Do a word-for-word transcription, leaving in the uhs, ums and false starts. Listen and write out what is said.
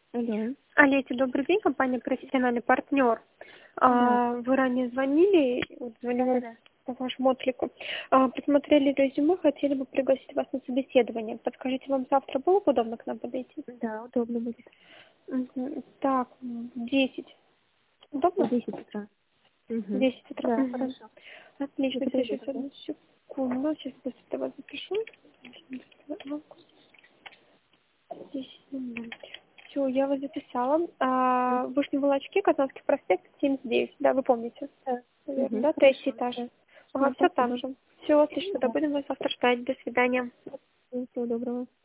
Алло. Олеся, добрый день, компания «Профессиональный партнер». Да. А, Вы ранее звонили, вот звоню вам Да-да-да. по вашему отклику. А, Посмотрели резюме, хотели бы пригласить вас на собеседование. Подскажите, вам завтра было бы удобно к нам подойти? Да, удобно будет. Мгм. Так, в десять. В Удобно? десять утра. В Угу. десять утра. Да, Мгм. хорошо. Отлично, Это все, приду сейчас тогда. одну секунду, сейчас быстро вас запишу. Все, я вас записала. А, Угу. Вышний Волочки, Казанский проспект, семьдесят девять. Да, вы помните. Да. Наверное, Угу. да? Третий Хорошо. этаж. Да. Ага, Да, все там спасибо. же. Все, отлично, да, Да. будем вас завтра ждать. До свидания. Всего доброго.